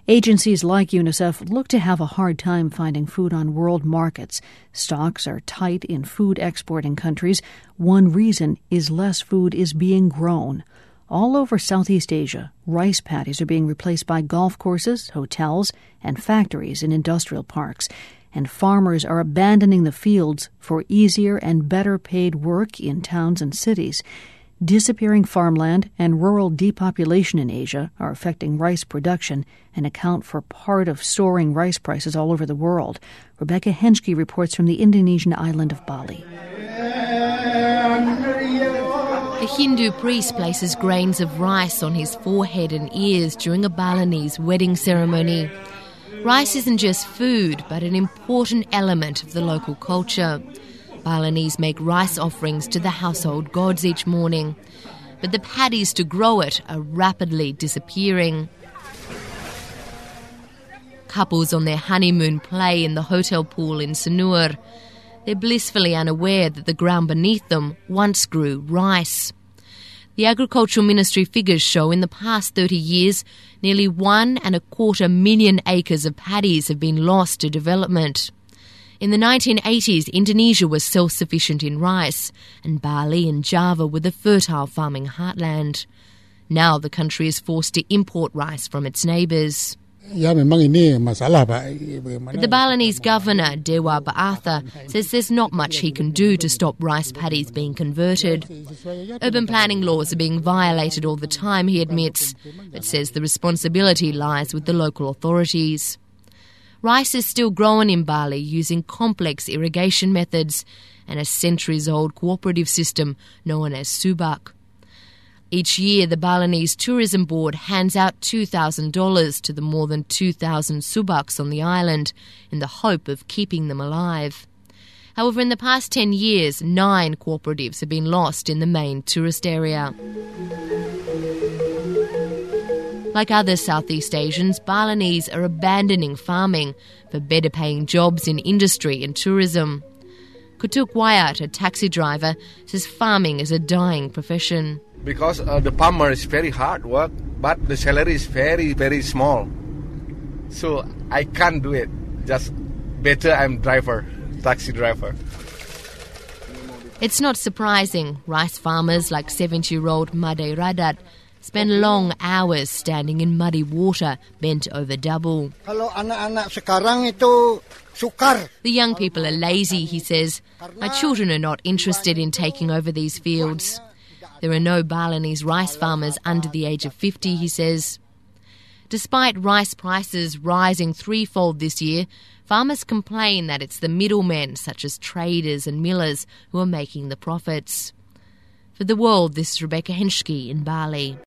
Agencies like UNICEF look to have a hard time finding food on world markets. Stocks are tight in food exporting countries. One reason is less food is being grown. All over Southeast Asia, rice paddies are being replaced by golf courses, hotels, and factories in industrial parks. And farmers are abandoning the fields for easier and better paid work in towns and cities. Disappearing farmland and rural depopulation in Asia are affecting rice production and account for part of soaring rice prices all over the world. Rebecca Henschke reports from the Indonesian island of Bali. A Hindu priest places grains of rice on his forehead and ears during a Balinese wedding ceremony. Rice isn't just food, but an important element of the local culture. Balinese make rice offerings to the household gods each morning, but the paddies to grow it are rapidly disappearing. Couples on their honeymoon play in the hotel pool in Sanur. They're blissfully unaware that the ground beneath them once grew rice. The Agricultural Ministry figures show in the past 30 years, nearly 1.25 million acres of paddies have been lost to development. In the 1980s, Indonesia was self-sufficient in rice, and Bali and Java were the fertile farming heartland. Now the country is forced to import rice from its neighbours. But the Balinese governor, Dewa Ba'atha, says there's not much he can do to stop rice paddies being converted. Urban planning laws are being violated all the time, he admits, but says the responsibility lies with the local authorities. Rice is still grown in Bali using complex irrigation methods and a centuries-old cooperative system known as Subak. Each year, the Balinese Tourism Board hands out $2,000 to the more than 2,000 Subaks on the island in the hope of keeping them alive. However, in the past 10 years, 9 cooperatives have been lost in the main tourist area. Like other Southeast Asians, Balinese are abandoning farming for better-paying jobs in industry and tourism. Kutuk Wayat, a taxi driver, says farming is a dying profession. Because the farmer is very hard work, but the salary is very, very small. So I can't do it. Just better I'm taxi driver. It's not surprising. Rice farmers like 70-year-old Made Radat spend long hours standing in muddy water, bent over double. The young people are lazy, he says. My children are not interested in taking over these fields. There are no Balinese rice farmers under the age of 50, he says. Despite rice prices rising threefold this year, farmers complain that it's the middlemen, such as traders and millers, who are making the profits. For The World, this is Rebecca Henschke in Bali.